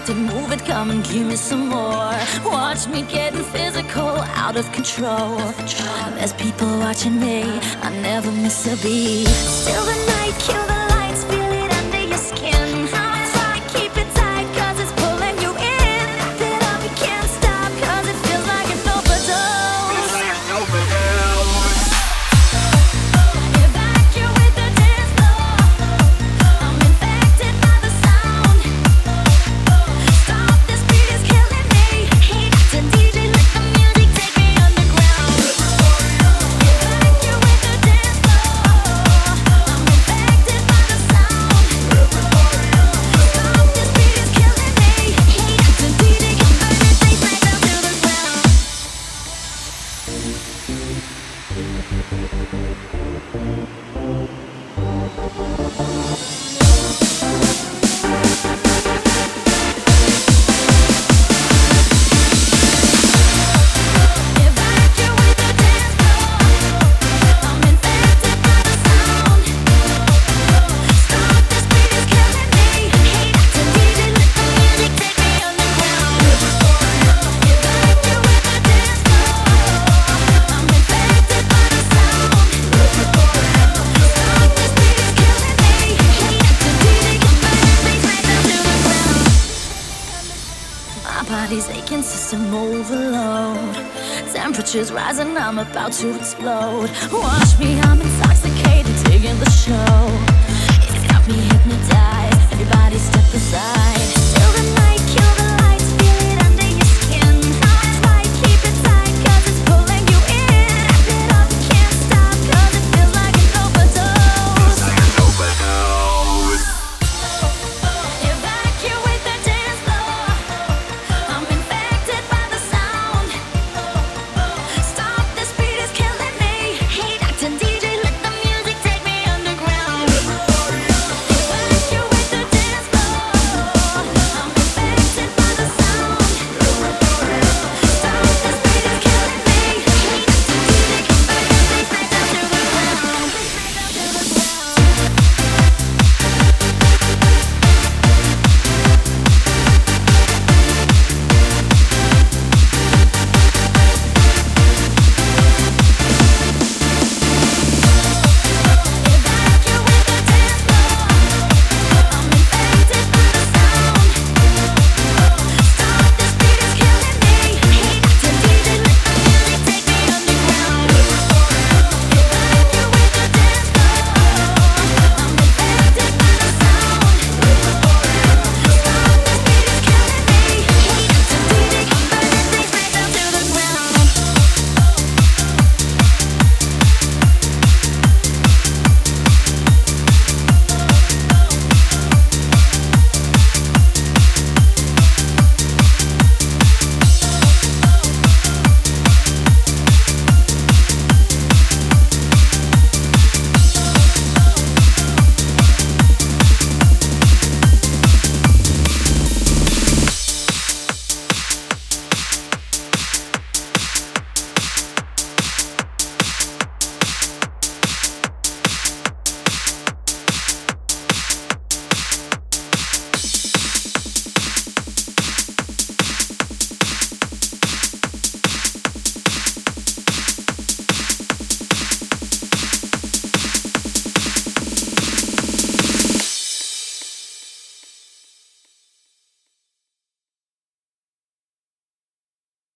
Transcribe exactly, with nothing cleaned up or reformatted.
it, move it, come and give me some more. Watch me getting physical, out of control. There's people watching me, I never miss a beat. Still the night, kill the lights, feel it under your skin. Try to keep it tight, cause it's pulling you in. Then up, you can't stop, cause it feels like an overdose. Evacuate the dance floor, I'm infected by the sound. Stop, this beat is killing me. The D J, let the music take me underground. Evacuate the dance floor, I'm infected by the sound. Stop, this beat is killing me. The D J can burn this place right down to the ground. Evacuate the dance floor, I'm infected by the sound. Stop, this beat is killing me. The D J, let the music take me underground. Evacuate the dance floor, I'm infected by the sound. Stop, this beat is killing me. The D J can burn this place right down to the ground. My body's aching, system overload. Temperature's rising, I'm about to explode. Watch me, I'm intoxicated, digging the show. It's got me hypnotized, everybody step aside.